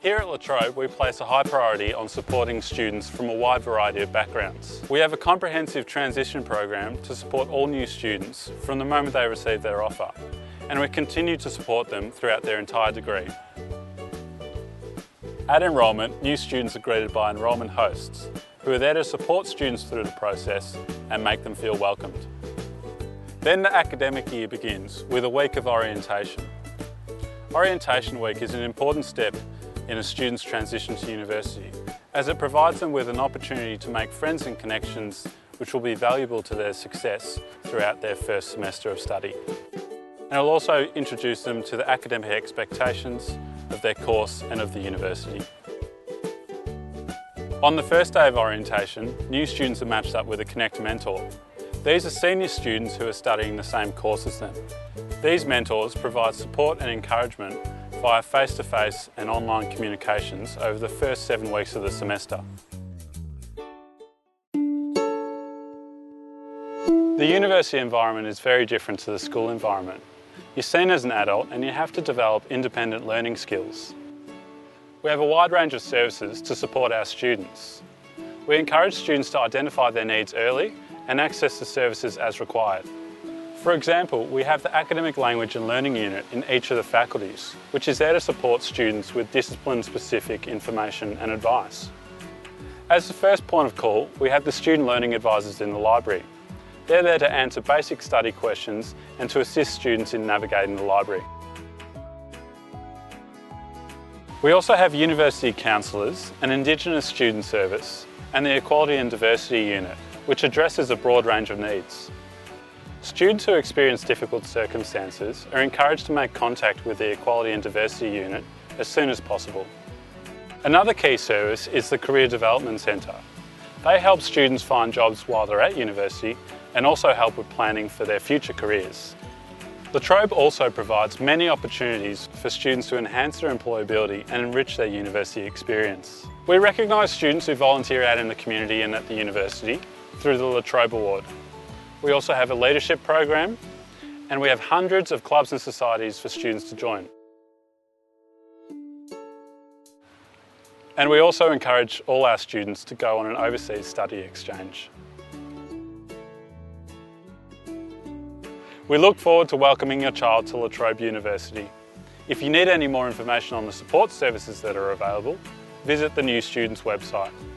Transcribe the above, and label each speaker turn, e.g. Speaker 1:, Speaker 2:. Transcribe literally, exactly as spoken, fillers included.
Speaker 1: Here at La Trobe, we place a high priority on supporting students from a wide variety of backgrounds. We have a comprehensive transition program to support all new students from the moment they receive their offer, and we continue to support them throughout their entire degree. At enrolment, new students are greeted by enrolment hosts, who are there to support students through the process and make them feel welcomed. Then the academic year begins with a week of orientation. Orientation week is an important step in a student's transition to university, as it provides them with an opportunity to make friends and connections which will be valuable to their success throughout their first semester of study. And it will also introduce them to the academic expectations of their course and of the university. On the first day of orientation, new students are matched up with a Connect mentor. These are senior students who are studying the same course as them. These mentors provide support and encouragement via face-to-face and online communications over the first seven weeks of the semester. The university environment is very different to the school environment. You're seen as an adult and you have to develop independent learning skills. We have a wide range of services to support our students. We encourage students to identify their needs early and access the services as required. For example, we have the Academic Language and Learning Unit in each of the faculties, which is there to support students with discipline-specific information and advice. As the first point of call, we have the Student Learning Advisors in the library. They're there to answer basic study questions and to assist students in navigating the library. We also have University Counsellors, an Indigenous Student Service, and the Equality and Diversity Unit, which addresses a broad range of needs. Students who experience difficult circumstances are encouraged to make contact with the Equality and Diversity Unit as soon as possible. Another key service is the Career Development Centre. They help students find jobs while they're at university and also help with planning for their future careers. La Trobe also provides many opportunities for students to enhance their employability and enrich their university experience. We recognise students who volunteer out in the community and at the university through the La Trobe Award. We also have a leadership program, and we have hundreds of clubs and societies for students to join. And we also encourage all our students to go on an overseas study exchange. We look forward to welcoming your child to La Trobe University. If you need any more information on the support services that are available, visit the New Students website.